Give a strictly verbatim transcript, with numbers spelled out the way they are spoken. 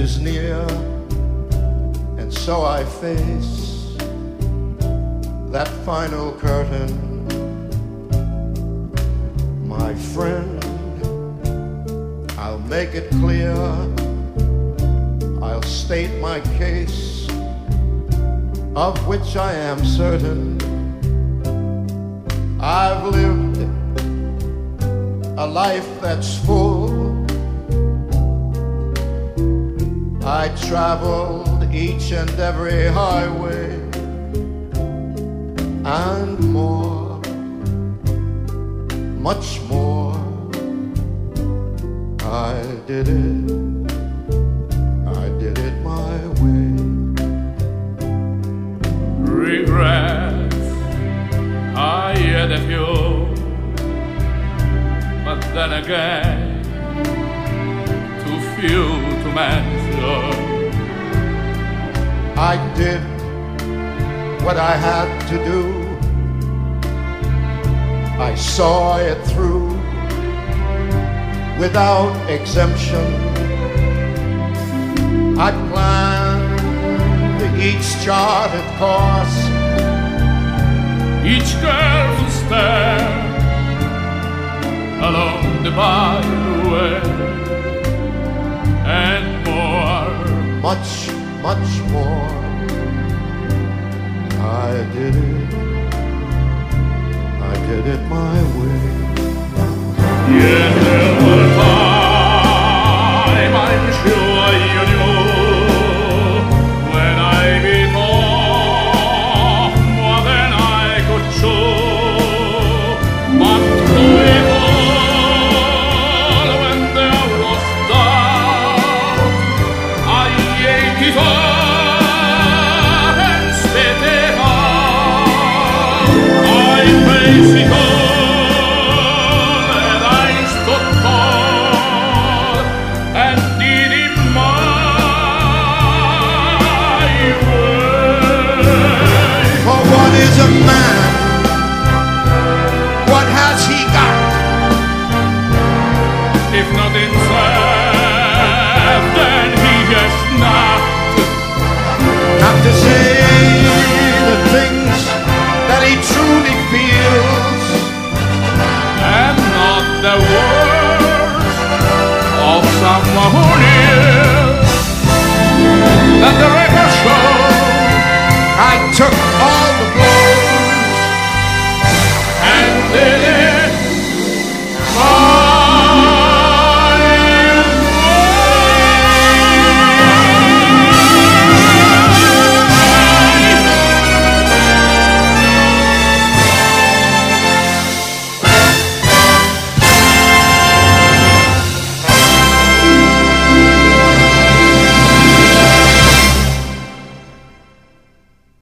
is near, and so I face that final curtain. My friend, I'll make it clear, I'll state my case, of which I am certain. I've lived a life that's full. I traveled each and every highway and more, much more. I did it, I did it my way. Regrets, I had a few, but then again, too few to mention. I did what I had to do. I saw it through without exemption. I planned each charted course, each careful step along the byway, and more, much, much more. I did it, I did it my way. Yeah.